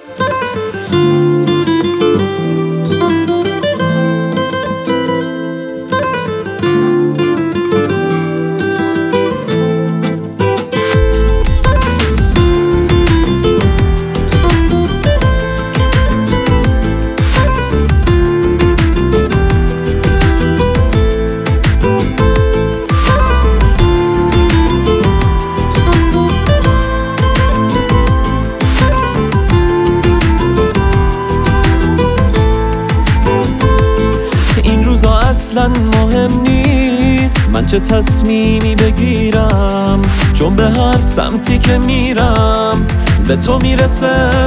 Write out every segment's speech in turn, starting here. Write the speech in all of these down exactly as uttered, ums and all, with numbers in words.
اصلا مهم نیست من چه تصمیمی بگیرم، چون به هر سمتی که میرم به تو میرسه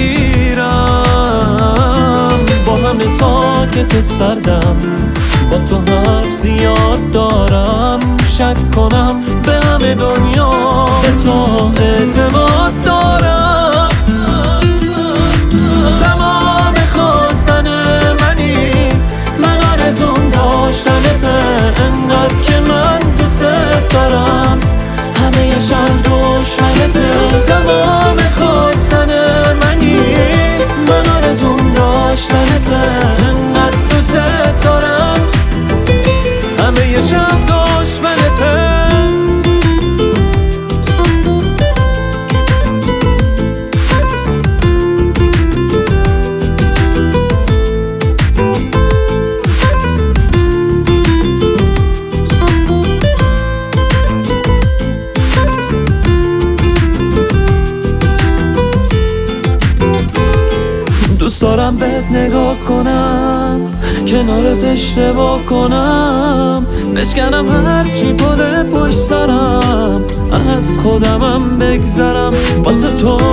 مسیرم. با همه ساکت و سردم، با تو حرف زیاد دارم، شک کنم به همه دنیا به تو اعتماد دارم. تمام خواستن منی، من آرزوم داشتنته، انقدر که من دوست دارم، همه یه شب دشمنته. تمام خواستن منی، من آرزوم داشتنته، انقدر دوست دارم، همه یه شب دشمنته. دوست دارم بهت نگاه کنم، کنارت اشتباه کنم، بشکنم هرچی پده پشت سرم، از خودمم بگذرم، واسه تو